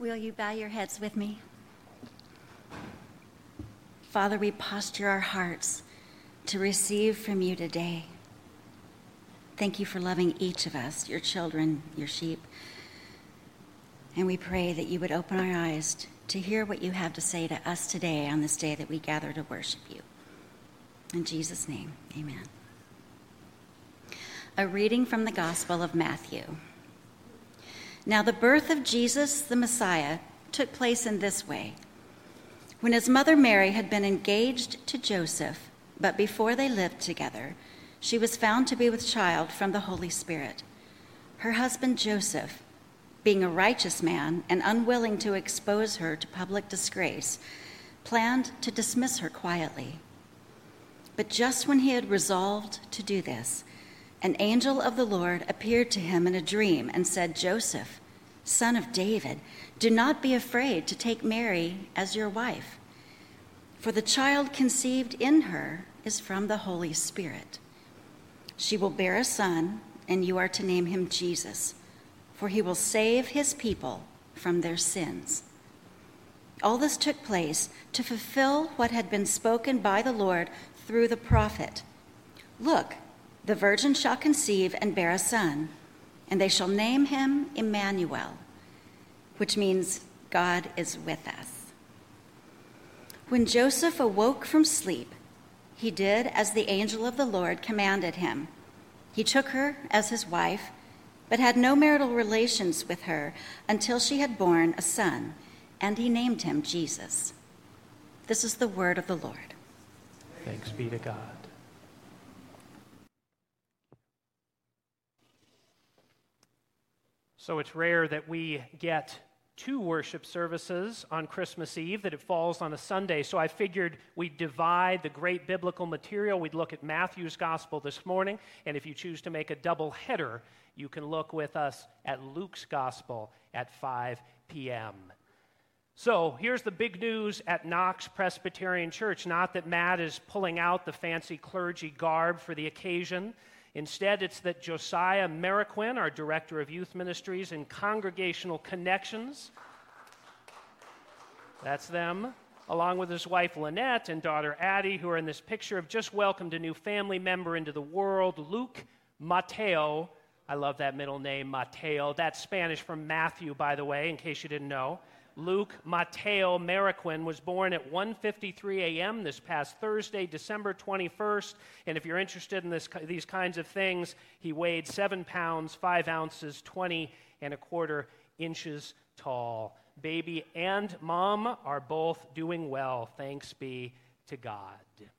Will you bow your heads with me? Father, we posture our hearts to receive from you today. Thank you for loving each of us, your children, your sheep. And we pray that you would open our eyes to hear what you have to say to us today on this day that we gather to worship you. In Jesus' name, amen. A reading from the Gospel of Matthew. Now the birth of Jesus the Messiah took place in this way. When his mother Mary had been engaged to Joseph, but before they lived together, she was found to be with child from the Holy Spirit. Her husband Joseph, being a righteous man and unwilling to expose her to public disgrace, planned to dismiss her quietly. But just when he had resolved to do this, an angel of the Lord appeared to him in a dream and said, "Joseph, son of David, do not be afraid to take Mary as your wife, for the child conceived in her is from the Holy Spirit. She will bear a son, and you are to name him Jesus, for he will save his people from their sins." All this took place to fulfill what had been spoken by the Lord through the prophet. "Look, the virgin shall conceive and bear a son, and they shall name him Emmanuel," which means God is with us. When Joseph awoke from sleep, he did as the angel of the Lord commanded him. He took her as his wife, but had no marital relations with her until she had borne a son, and he named him Jesus. This is the word of the Lord. Thanks be to God. So it's rare that we get two worship services on Christmas Eve, that it falls on a Sunday. So I figured we'd divide the great biblical material. We'd look at Matthew's gospel this morning, and if you choose to make a double header, you can look with us at Luke's gospel at 5 p.m. So here's the big news at Knox Presbyterian Church. Not that Matt is pulling out the fancy clergy garb for the occasion. Instead, it's that Josiah Mariquin, our Director of Youth Ministries and Congregational Connections, that's them, along with his wife Lynette and daughter Addie, who are in this picture, have just welcomed a new family member into the world, Luke Mateo. I love that middle name, Mateo. That's Spanish for Matthew, by the way, in case you didn't know. Luke Mateo Mariquin was born at 1:53 a.m. this past Thursday, December 21st. And if you're interested in these kinds of things, he weighed 7 pounds, 5 ounces, 20.25 inches tall. Baby and mom are both doing well. Thanks be to God.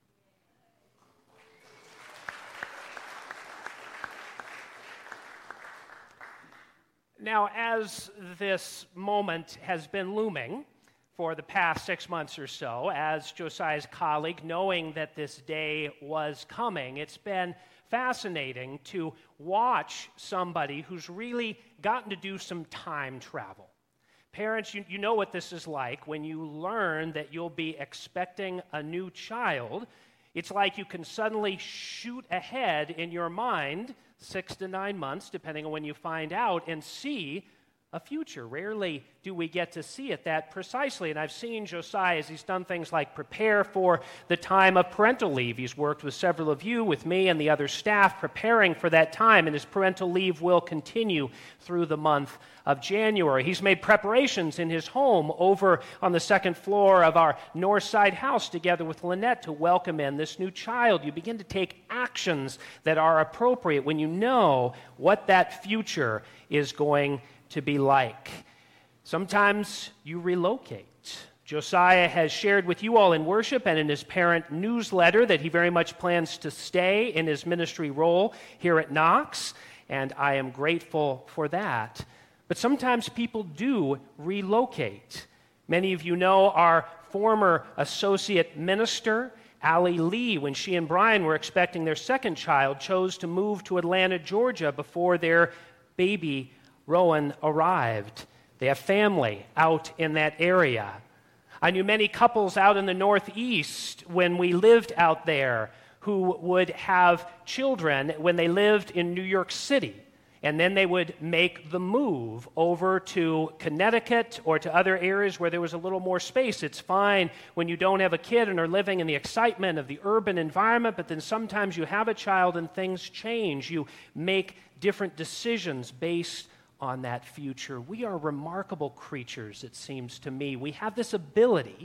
Now, as this moment has been looming for the past 6 months or so, as Josiah's colleague, knowing that this day was coming, it's been fascinating to watch somebody who's really gotten to do some time travel. Parents, you know what this is like when you learn that you'll be expecting a new child. It's like you can suddenly shoot ahead in your mind 6 to 9 months, depending on when you find out, and see a future. Rarely do we get to see it that precisely. And I've seen Josiah as he's done things like prepare for the time of parental leave. He's worked with several of you, with me and the other staff, preparing for that time, and his parental leave will continue through the month of January. He's made preparations in his home over on the second floor of our north side house together with Lynette to welcome in this new child. You begin to take actions that are appropriate when you know what that future is going to be like. Sometimes you relocate. Josiah has shared with you all in worship and in his parent newsletter that he very much plans to stay in his ministry role here at Knox, and I am grateful for that. But sometimes people do relocate. Many of you know our former associate minister, Allie Lee, when she and Brian were expecting their second child, chose to move to Atlanta, Georgia before their baby Rowan arrived. They have family out in that area. I knew many couples out in the Northeast when we lived out there who would have children when they lived in New York City. And then they would make the move over to Connecticut or to other areas where there was a little more space. It's fine when you don't have a kid and are living in the excitement of the urban environment, but then sometimes you have a child and things change. You make different decisions based on that future. We are remarkable creatures, it seems to me. We have this ability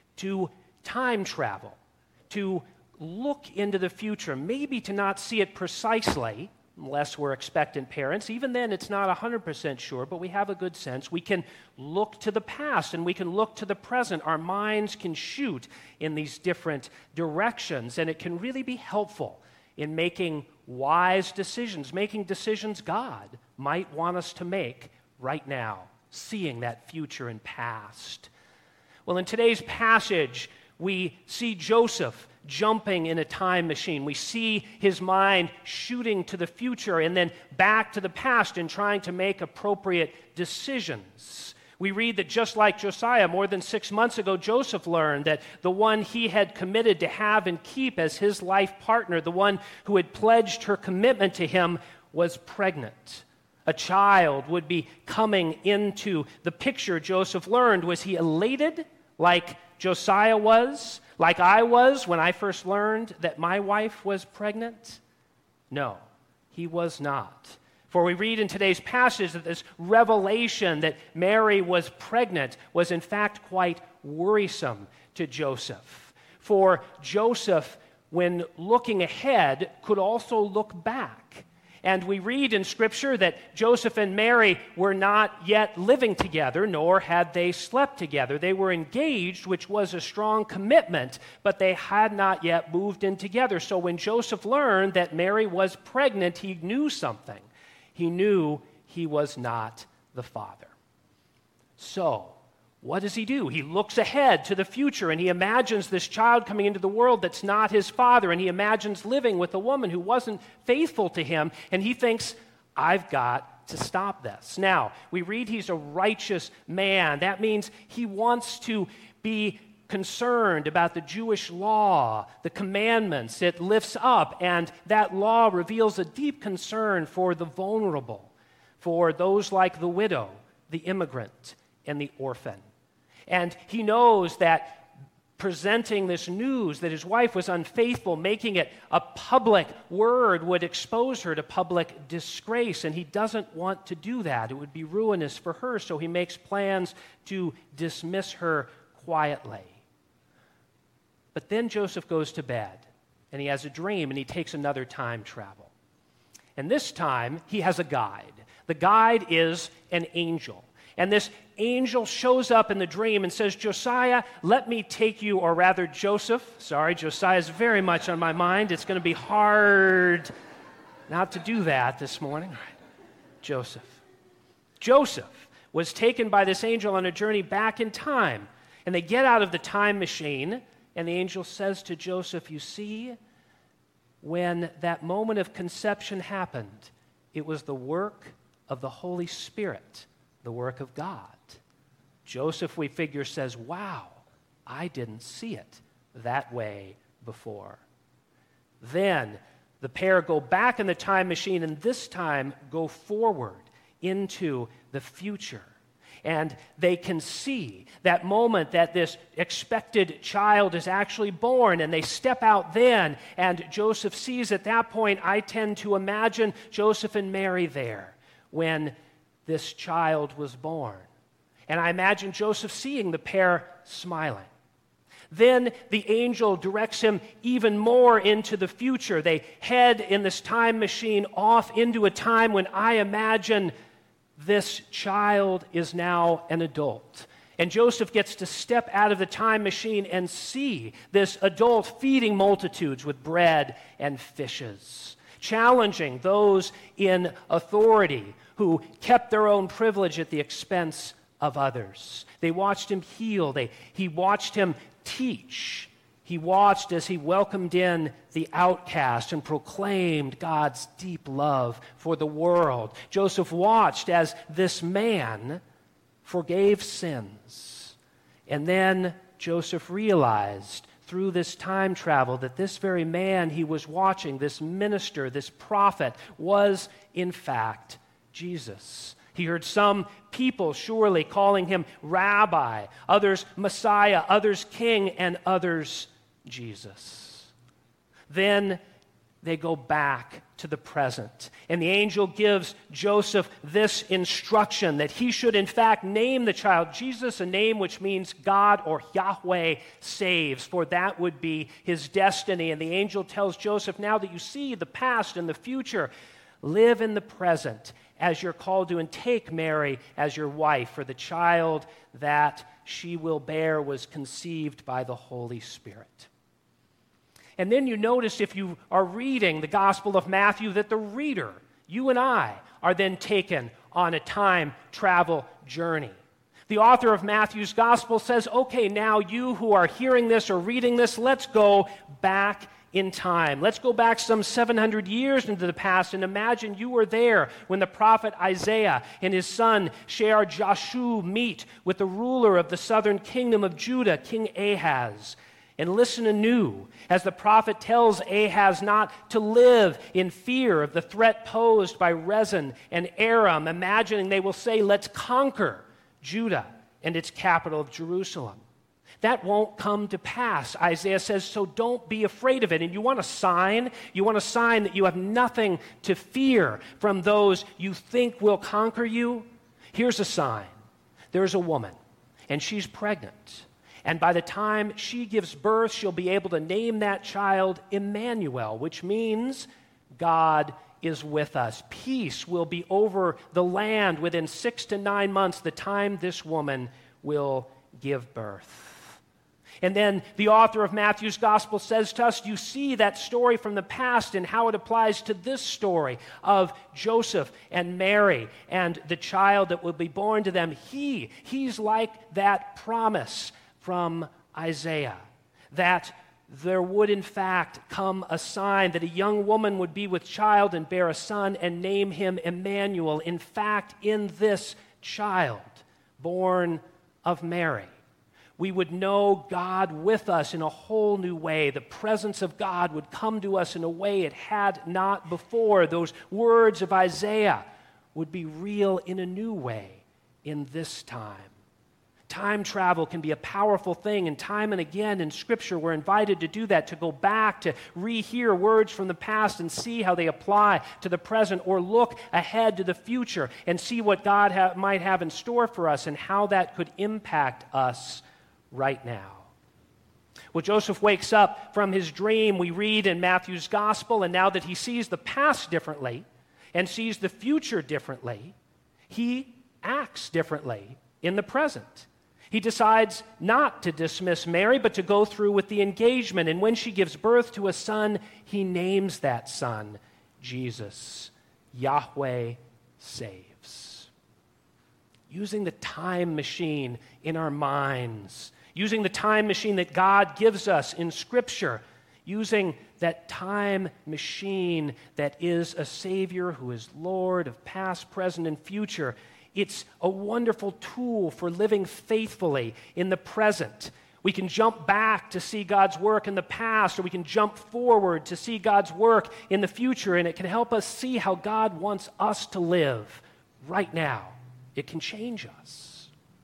to time travel, to look into the future, maybe to not see it precisely, unless we're expectant parents. Even then, it's not 100% sure, but we have a good sense. We can look to the past and we can look to the present. Our minds can shoot in these different directions, and it can really be helpful in making wise decisions, making decisions God might want us to make right now, seeing that future and past. Well, in today's passage, we see Joseph jumping in a time machine. We see his mind shooting to the future and then back to the past and trying to make appropriate decisions. We read that just like Josiah, more than 6 months ago, Joseph learned that the one he had committed to have and keep as his life partner, the one who had pledged her commitment to him, was pregnant. A child would be coming into the picture. Joseph learned. Was he elated like Josiah was, like I was when I first learned that my wife was pregnant? No, he was not. For we read in today's passage that this revelation that Mary was pregnant was in fact quite worrisome to Joseph. For Joseph, when looking ahead, could also look back. And we read in Scripture that Joseph and Mary were not yet living together, nor had they slept together. They were engaged, which was a strong commitment, but they had not yet moved in together. So when Joseph learned that Mary was pregnant, he knew something. He knew he was not the father. So, what does he do? He looks ahead to the future and he imagines this child coming into the world that's not his father, and he imagines living with a woman who wasn't faithful to him, and he thinks, I've got to stop this. Now, we read he's a righteous man. That means he wants to be concerned about the Jewish law, the commandments it lifts up, and that law reveals a deep concern for the vulnerable, for those like the widow, the immigrant, and the orphan. And he knows that presenting this news that his wife was unfaithful, making it a public word, would expose her to public disgrace, and he doesn't want to do that. It would be ruinous for her, so he makes plans to dismiss her quietly. But then Joseph goes to bed, and he has a dream, and he takes another time travel. And this time, he has a guide. The guide is an angel. And this angel shows up in the dream and says, Josiah, let me take you, or rather Joseph. Sorry, Josiah is very much on my mind. It's going to be hard not to do that this morning. Joseph. Joseph was taken by this angel on a journey back in time. And they get out of the time machine, and the angel says to Joseph, you see, when that moment of conception happened, it was the work of the Holy Spirit, the work of God. Joseph, we figure, says, wow, I didn't see it that way before. Then the pair go back in the time machine and this time go forward into the future. And they can see that moment that this expected child is actually born, and they step out then, and Joseph sees at that point, I tend to imagine Joseph and Mary there when this child was born. And I imagine Joseph seeing the pair smiling. Then the angel directs him even more into the future. They head in this time machine off into a time when I imagine this child is now an adult. And Joseph gets to step out of the time machine and see this adult feeding multitudes with bread and fishes, challenging those in authority who kept their own privilege at the expense of others. They watched him heal. He watched him teach. He watched as he welcomed in the outcast and proclaimed God's deep love for the world. Joseph watched as this man forgave sins. And then Joseph realized through this time travel that this very man he was watching, this minister, this prophet, was in fact Jesus. He heard some people surely calling him Rabbi, others Messiah, others King, and others Jesus. Then they go back to the present. And the angel gives Joseph this instruction that he should in fact name the child Jesus, a name which means God or Yahweh saves, for that would be his destiny. And the angel tells Joseph, now that you see the past and the future, live in the present as you're called to, and take Mary as your wife, for the child that she will bear was conceived by the Holy Spirit. And then you notice, if you are reading the Gospel of Matthew, that the reader, you and I, are then taken on a time travel journey. The author of Matthew's Gospel says, okay, now you who are hearing this or reading this, let's go back in time. Let's go back some 700 years into the past and imagine you were there when the prophet Isaiah and his son Shear-Jashub meet with the ruler of the southern kingdom of Judah, King Ahaz. And listen anew as the prophet tells Ahaz not to live in fear of the threat posed by Rezin and Aram, imagining they will say, let's conquer Judah and its capital of Jerusalem. That won't come to pass, Isaiah says, so don't be afraid of it. And you want a sign? You want a sign that you have nothing to fear from those you think will conquer you? Here's a sign. There's a woman, and she's pregnant. And by the time she gives birth, she'll be able to name that child Emmanuel, which means God is with us. Peace will be over the land within 6 to 9 months, the time this woman will give birth. And then the author of Matthew's Gospel says to us, you see that story from the past and how it applies to this story of Joseph and Mary and the child that will be born to them. He's like that promise from Isaiah, that there would in fact come a sign that a young woman would be with child and bear a son and name him Emmanuel. In fact, in this child born of Mary, we would know God with us in a whole new way. The presence of God would come to us in a way it had not before. Those words of Isaiah would be real in a new way in this time. Time travel can be a powerful thing, and time and again in Scripture we're invited to do that, to go back, to rehear words from the past and see how they apply to the present, or look ahead to the future and see what God might have in store for us and how that could impact us right now. Well, Joseph wakes up from his dream, we read in Matthew's Gospel, and now that he sees the past differently and sees the future differently, he acts differently in the present. He decides not to dismiss Mary, but to go through with the engagement. And when she gives birth to a son, he names that son Jesus. Yahweh saves. Using the time machine in our minds, using the time machine that God gives us in Scripture, using that time machine that is a Savior who is Lord of past, present, and future. It's a wonderful tool for living faithfully in the present. We can jump back to see God's work in the past, or we can jump forward to see God's work in the future, and it can help us see how God wants us to live right now. It can change us.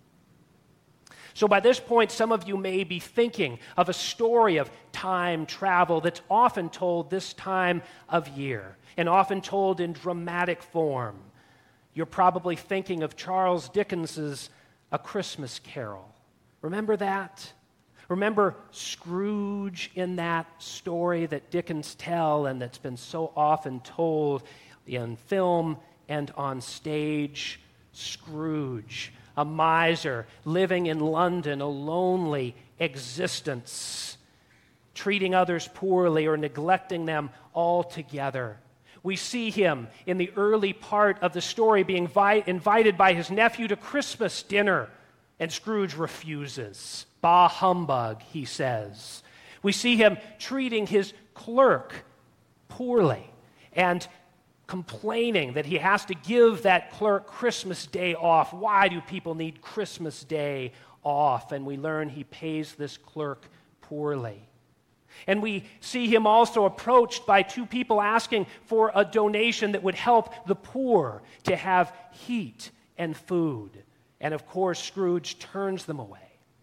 So by this point, some of you may be thinking of a story of time travel that's often told this time of year, and often told in dramatic form. You're probably thinking of Charles Dickens's A Christmas Carol. Remember that? Remember Scrooge in that story that Dickens tells and that's been so often told in film and on stage? Scrooge, a miser living in London, a lonely existence, treating others poorly or neglecting them altogether. We see him in the early part of the story being invited by his nephew to Christmas dinner, and Scrooge refuses. Bah humbug, he says. We see him treating his clerk poorly and complaining that he has to give that clerk Christmas Day off. Why do people need Christmas Day off? And we learn he pays this clerk poorly. And we see him also approached by two people asking for a donation that would help the poor to have heat and food. And of course, Scrooge turns them away.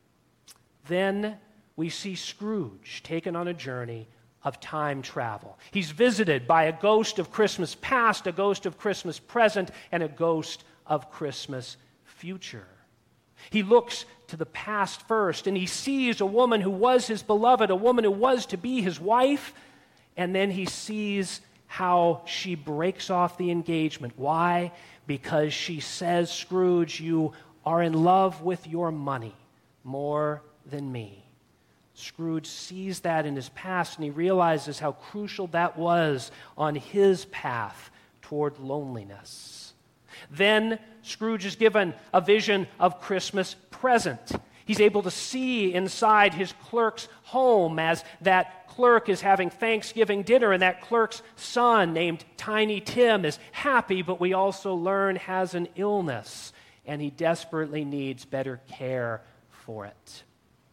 Then we see Scrooge taken on a journey of time travel. He's visited by a ghost of Christmas past, a ghost of Christmas present, and a ghost of Christmas future. He looks to the past first, and he sees a woman who was his beloved, a woman who was to be his wife, and then he sees how she breaks off the engagement. Why? Because she says, Scrooge, you are in love with your money more than me. Scrooge sees that in his past, and he realizes how crucial that was on his path toward loneliness. Then Scrooge is given a vision of Christmas present. He's able to see inside his clerk's home as that clerk is having Thanksgiving dinner, and that clerk's son named Tiny Tim is happy, but we also learn has an illness, and he desperately needs better care for it.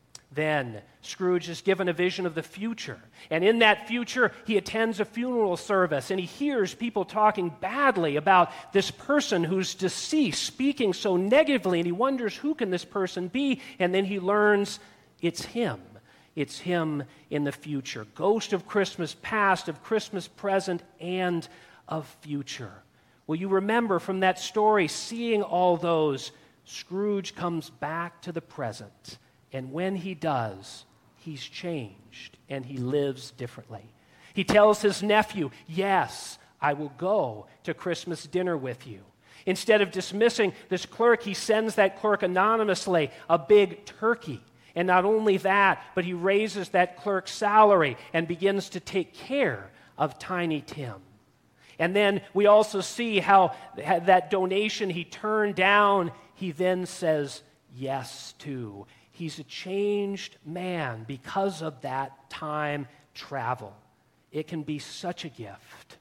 Then Scrooge is given a vision of the future. And in that future, he attends a funeral service and he hears people talking badly about this person who's deceased, speaking so negatively, and he wonders, who can this person be? And then he learns it's him. It's him in the future. Ghost of Christmas past, of Christmas present, and of future. Well, you remember from that story, seeing all those, Scrooge comes back to the present. And when he does, he's changed and he lives differently. He tells his nephew, yes, I will go to Christmas dinner with you. Instead of dismissing this clerk, he sends that clerk anonymously a big turkey. And not only that, but he raises that clerk's salary and begins to take care of Tiny Tim. And then we also see how that donation he turned down, he then says yes to. He's a changed man because of that time travel. It can be such a gift.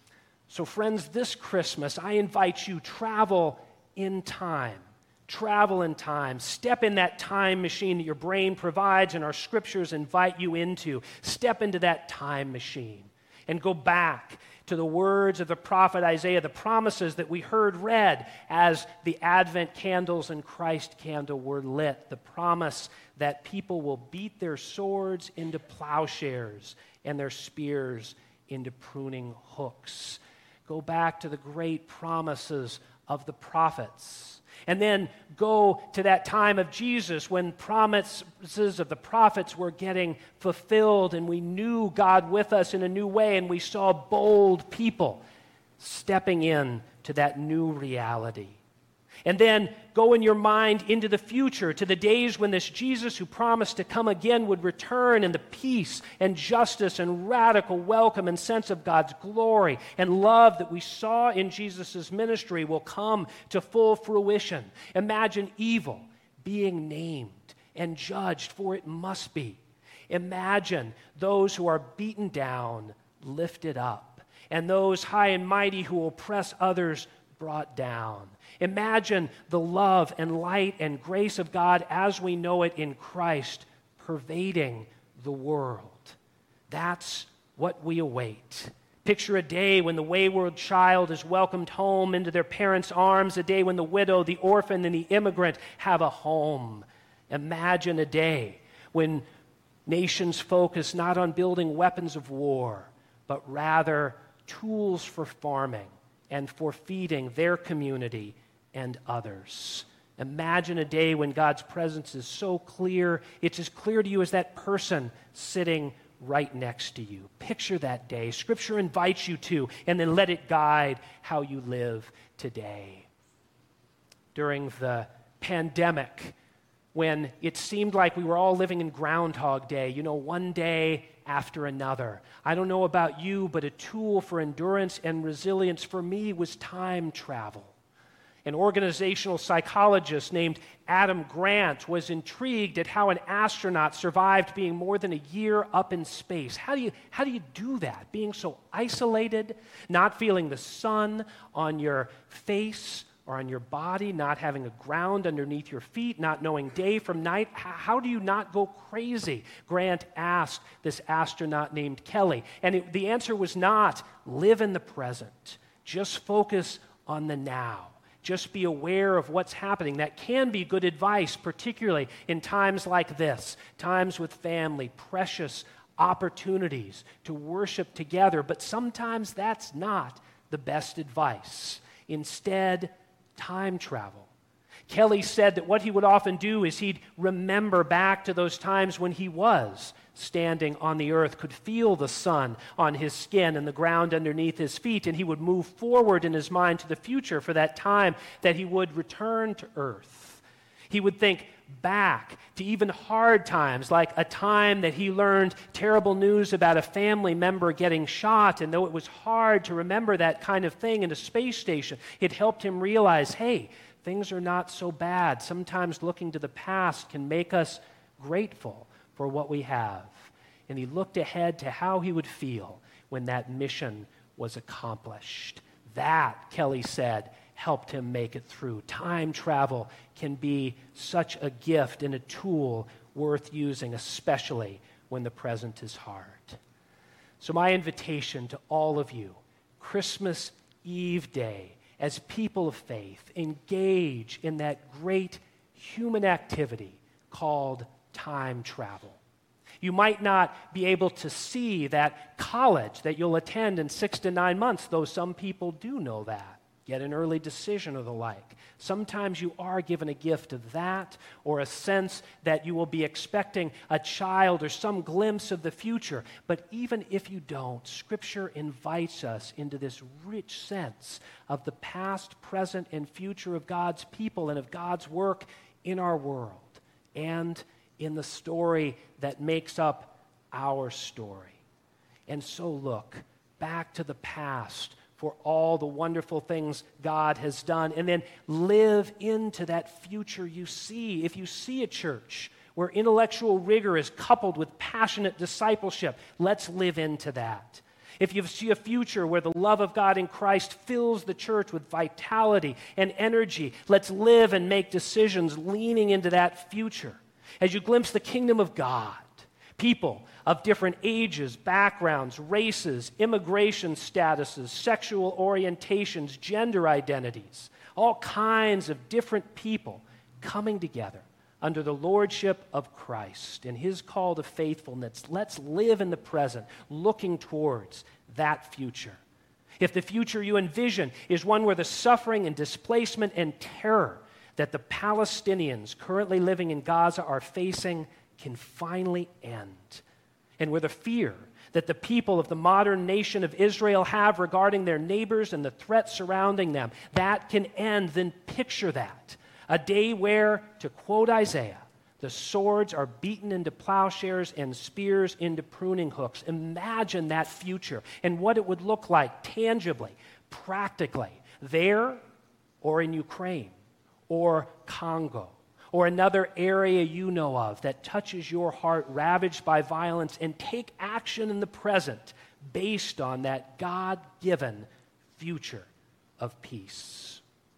So friends, this Christmas, I invite you, travel in time. Travel in time. Step in that time machine that your brain provides and our scriptures invite you into. Step into that time machine and go back to the words of the prophet Isaiah, the promises that we heard read as the Advent candles and Christ candle were lit. The promise that people will beat their swords into plowshares and their spears into pruning hooks. Go back to the great promises of the prophets. And then go to that time of Jesus when promises of the prophets were getting fulfilled and we knew God with us in a new way and we saw bold people stepping in to that new reality. And then go in your mind into the future, to the days when this Jesus who promised to come again would return, and the peace and justice and radical welcome and sense of God's glory and love that we saw in Jesus' ministry will come to full fruition. Imagine evil being named and judged, for it must be. Imagine those who are beaten down lifted up, and those high and mighty who oppress others brought down. Imagine the love and light and grace of God as we know it in Christ pervading the world. That's what we await. Picture a day when the wayward child is welcomed home into their parents' arms, a day when the widow, the orphan, and the immigrant have a home. Imagine a day when nations focus not on building weapons of war, but rather tools for farming and for feeding their community and others. Imagine a day when God's presence is so clear, it's as clear to you as that person sitting right next to you. Picture that day. Scripture invites you to, and then let it guide how you live today. During the pandemic, when it seemed like we were all living in Groundhog Day, one day after another. I don't know about you, but a tool for endurance and resilience for me was time travel. An organizational psychologist named Adam Grant was intrigued at how an astronaut survived being more than a year up in space. How do you do that? Being so isolated, not feeling the sun on your face or on your body, not having a ground underneath your feet, not knowing day from night? How do you not go crazy? Grant asked this astronaut named Kelly. And the answer was not live in the present. Just focus on the now. Just be aware of what's happening. That can be good advice, particularly in times like this, times with family, precious opportunities to worship together. But sometimes that's not the best advice. Instead, time travel. Kelly said that what he would often do is he'd remember back to those times when he was standing on the earth, could feel the sun on his skin and the ground underneath his feet, and he would move forward in his mind to the future for that time that he would return to earth. He would think back to even hard times, like a time that he learned terrible news about a family member getting shot, and though it was hard to remember that kind of thing in a space station, it helped him realize, hey, things are not so bad. Sometimes looking to the past can make us grateful for what we have. And he looked ahead to how he would feel when that mission was accomplished. That, Kelly said, helped him make it through. Time travel can be such a gift and a tool worth using, especially when the present is hard. So my invitation to all of you, Christmas Eve day, as people of faith, engage in that great human activity called time travel. You might not be able to see that college that you'll attend in 6 to 9 months, though some people do know that. Get an early decision or the like. Sometimes you are given a gift of that, or a sense that you will be expecting a child or some glimpse of the future. But even if you don't, Scripture invites us into this rich sense of the past, present, and future of God's people and of God's work in our world and in the story that makes up our story. And so look back to the past for all the wonderful things God has done, and then live into that future you see. If you see a church where intellectual rigor is coupled with passionate discipleship, let's live into that. If you see a future where the love of God in Christ fills the church with vitality and energy, let's live and make decisions leaning into that future. As you glimpse the kingdom of God, people of different ages, backgrounds, races, immigration statuses, sexual orientations, gender identities, all kinds of different people coming together under the lordship of Christ and his call to faithfulness. Let's live in the present, looking towards that future. If the future you envision is one where the suffering and displacement and terror that the Palestinians currently living in Gaza are facing can finally end, and where the fear that the people of the modern nation of Israel have regarding their neighbors and the threats surrounding them, that can end, then picture that. A day where, to quote Isaiah, the swords are beaten into plowshares and spears into pruning hooks. Imagine that future and what it would look like tangibly, practically, there or in Ukraine or Congo, or another area you know of that touches your heart, ravaged by violence, and take action in the present based on that God-given future of peace.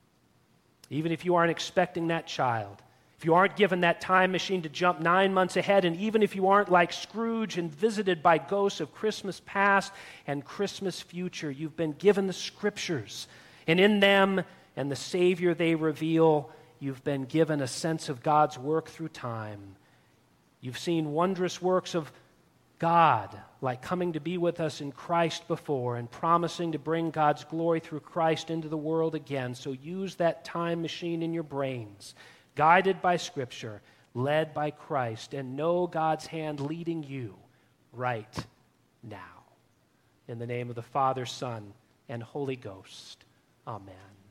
Even if you aren't expecting that child, if you aren't given that time machine to jump 9 months ahead, and even if you aren't like Scrooge and visited by ghosts of Christmas past and Christmas future, you've been given the Scriptures, and in them and the Savior they reveal, you've been given a sense of God's work through time. You've seen wondrous works of God, like coming to be with us in Christ before and promising to bring God's glory through Christ into the world again. So use that time machine in your brains, guided by Scripture, led by Christ, and know God's hand leading you right now. In the name of the Father, Son, and Holy Ghost, amen.